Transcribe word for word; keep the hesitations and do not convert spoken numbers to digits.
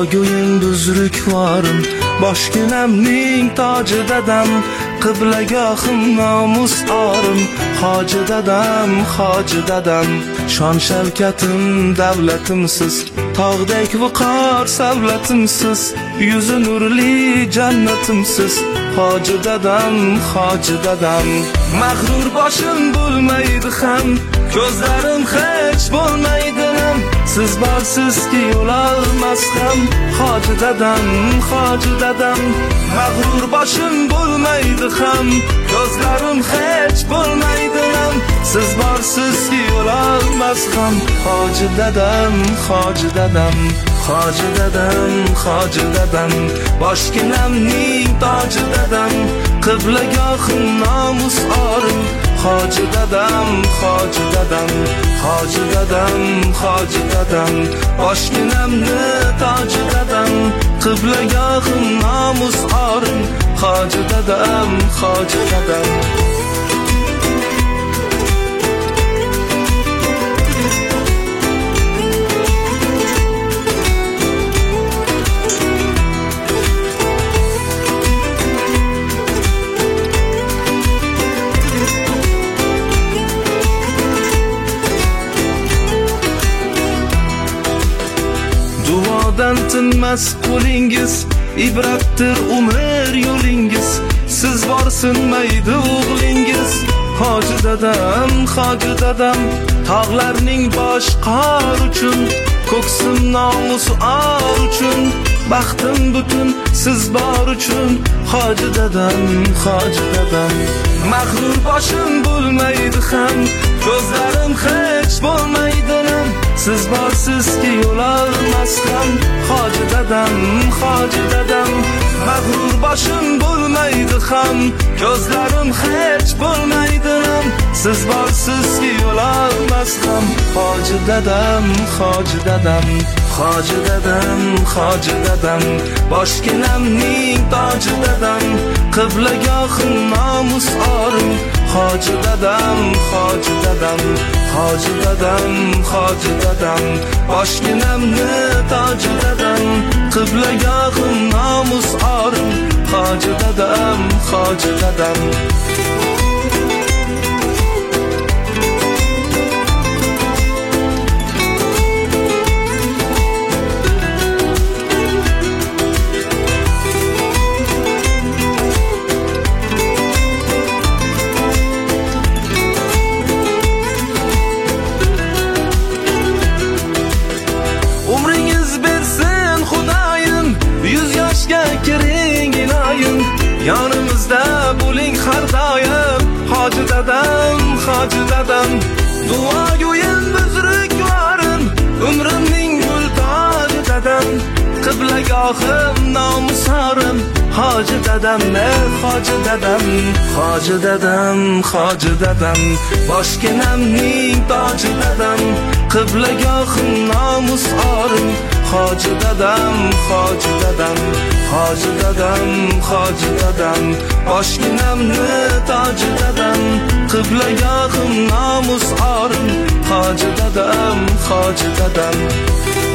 duogo'yim buzrukvorim, boshginamning toji dadam, qiblagohim nomus orim, hoji dadam, hoji dadam. Shon shavkatim davlatimsiz, tog'dek viqor savlatimsiz, yuzi nurli jannatimsiz, hoji dadam, hoji dadam. Mag'rur boshim bo'lmaydi ham, ko'zlarim hech bo'lmaydi ham, siz borsizki yo'l olmas ham, hoji dadam, hoji dadam. Mag'rur boshim bo'lmaydi ham, ko'zlarim hech bo'lmaydi ham, siz borsizki yo'l olmas ham, hoji dadam, hoji dadam. Hoji dadam, hoji dadam, boshginamning toji dadam, qiblagohim nomus orim, hoji dadam, hoji dadam. Hoji dadam, hoji dadam, boshginamni toji dadam, qiblagohim nomus orim, hoji dadam, hoji dadam. Duodan tinmas qo'lingiz, ibratdir umr yo'lingiz, siz borsinmaydi o'g'lingiz, hoji dadam, hoji dadam. Tog'larning bosh qor uchun, ko'ksim nomus or uchun, baxtim butun siz bor uchun, hoji dadam, hoji dadam. Mag'rur boshim bo'lmaydi ham, ko'zlarim hech bo'lmaydi ham, siz borsizki yo'l olmas ham, hoji dadam, hoji dadam. Mag'rur boshim bo'lmaydi ham, ko'zlarim hech bo'lmaydi ham, siz borsizki yo'l olmas ham, hoji dadam, hoji dadam. Hoji dadam, hoji dadam, boshginamning toji dadam, qiblagohim nomus orim, hoji dadam, hoji dadam. Hoji dadam, hoji dadam, boshginamni toji dadam, qiblagohim nomus orim, hoji dadam, hoji dadam. Kiring iloyim, yonimizda bo'ling har doim, hoji dadam, hoji dadam. Duogo'yim buzrukvorim, umrimning gul toji dadam, qiblagohim nomus orim, hoji dadam, hoji dadam. Hoji dadam, hoji dadam, boshginamning toji dadam, qiblagohim nomus orim, hoji dadam, hoji dadam. Hoji dadam, hoji dadam, boshginamni toji dadam, qiblagohim nomus orim, hoji dadam, hoji dadam.